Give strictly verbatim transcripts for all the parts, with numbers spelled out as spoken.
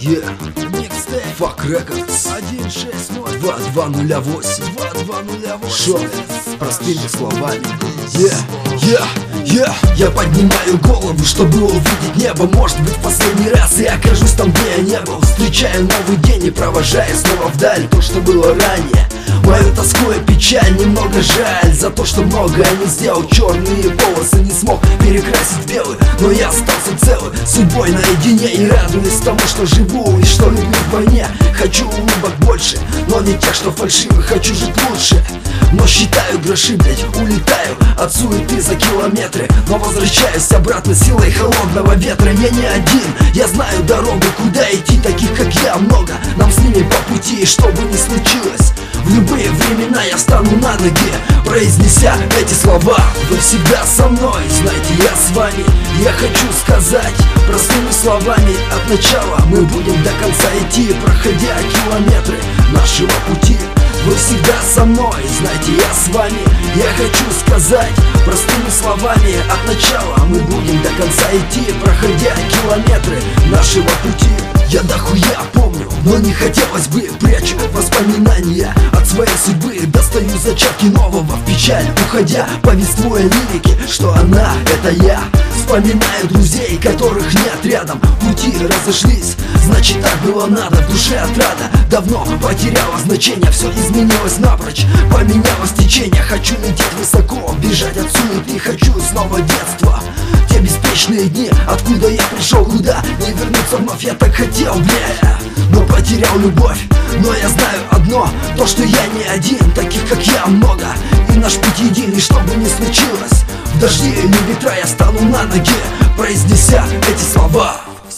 Yeah. Fuck Records два два ноль восемь. Шо? Простыми словами. Yeah, yeah, yeah. Я поднимаю голову, чтобы увидеть небо. Может быть, в последний раз я окажусь там, где я не был. Встречаю новый день и провожаю снова вдаль то, что было ранее. Мою тоску и печаль немного жаль за то, что многое не сделал. Черные волосы не смог перекрасить в белый, но я остался целый, судьбой наедине. И радуюсь тому, что живу и что люблю в войне. Хочу улыбок больше, но не тех, что фальшивы. Хочу жить лучше, но считаю гроши, блять, улетаю от суеты за километры, но возвращаюсь обратно силой холодного ветра. Я не один, я знаю дорогу, куда идти. Таких, как я, много, нам с ними по пути. И что бы ни случилось, в любые времена я встану на ноги, произнеся эти слова: вы всегда со мной, знаете, я с вами. Я хочу сказать простыми словами: от начала мы будем до конца идти, проходя километры нашего пути. Вы всегда со мной, знаете, я с вами. Я хочу сказать простыми словами: от начала мы будем до конца идти, проходя километры нашего пути. Я дохуя помню, но не хотелось бы, прячу воспоминания от своей судьбы. Достаю зачатки нового в печаль, уходя, повествуя лирики, что она — это я. Вспоминаю друзей, которых нет рядом, пути разошлись, значит так было надо. В душе отрада давно потеряла значение, все изменилось напрочь, поменялось течение. Хочу лететь высоко, бежать от суеты, хочу снова детство. Те беспечные дни, откуда я пришел, куда не вернуться вновь. Я так хотел, бля, но потерял любовь. Но я знаю одно, то что я не один, таких как я много, и наш путь един. И что бы ни случилось, в дожди или ветра я стану на ноги, произнеся эти слова: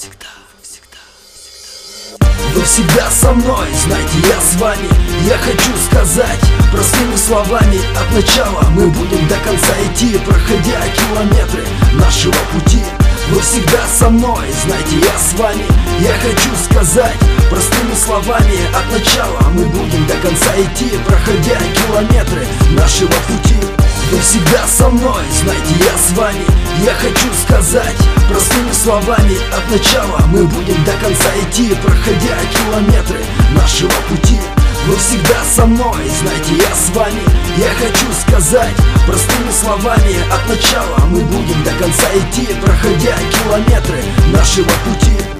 вы всегда со мной, знаете, я с вами. Я хочу сказать простыми словами: от начала мы будем до конца идти, проходя километры нашего пути. Вы всегда со мной, знаете, я с вами. Я хочу сказать простыми словами: от начала мы будем до конца идти, проходя километры нашего пути. Вы всегда со мной, знаете, я с вами. Я хочу сказать простыми словами: от начала мы будем до конца идти, проходя километры нашего пути. Вы всегда со мной, знаете, я с вами. Я хочу сказать простыми словами: от начала мы будем до конца идти, проходя километры нашего пути.